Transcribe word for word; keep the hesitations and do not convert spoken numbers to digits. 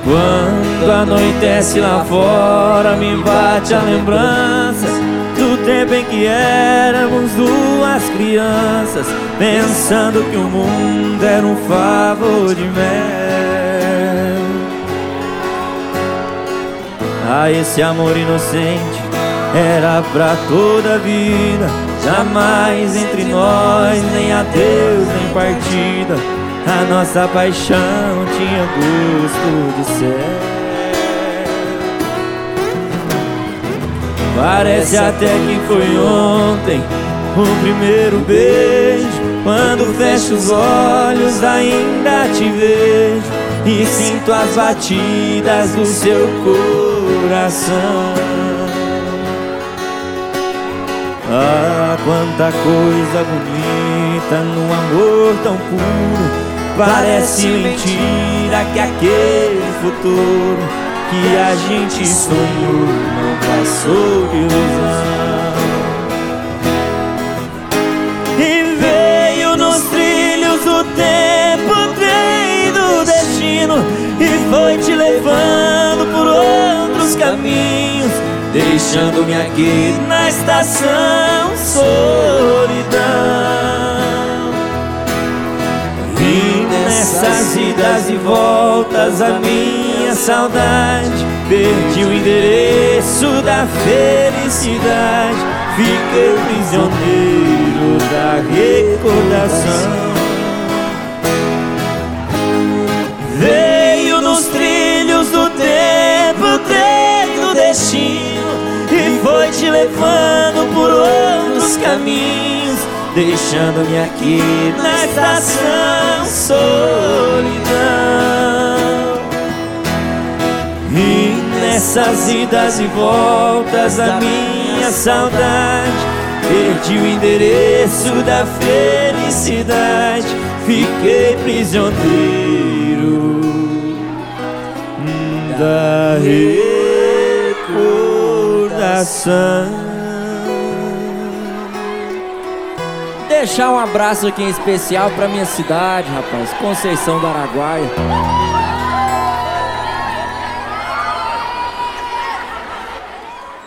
Quando anoitece lá fora, me bate a lembrança do tempo em que éramos duas crianças, pensando que o mundo era um favor de mel. Ah, esse amor inocente era pra toda a vida, jamais entre nós nem adeus nem partida. A nossa paixão tinha gosto de céu. Parece até que foi ontem o primeiro beijo. Quando fecho os olhos ainda te vejo e sinto as batidas do seu coração. Ah, quanta coisa bonita num amor tão puro. Parece mentira que aquele futuro que a gente sonhou não passou de ilusão. E veio nos trilhos do tempo, trem do destino, e foi te levando por outros caminhos, deixando-me aqui na estação solidão. E nessas idas e voltas a minha saudade perdi o endereço da felicidade. Fiquei prisioneiro da recordação. Veio nos trilhos do tempo o trem do destino e foi te levando por outros caminhos, deixando-me aqui na estação solidão. E nessas idas e voltas a minha saudade perdi o endereço da felicidade. Fiquei prisioneiro da recordação. Deixar um abraço aqui em especial pra minha cidade, rapaz, Conceição do Araguaia.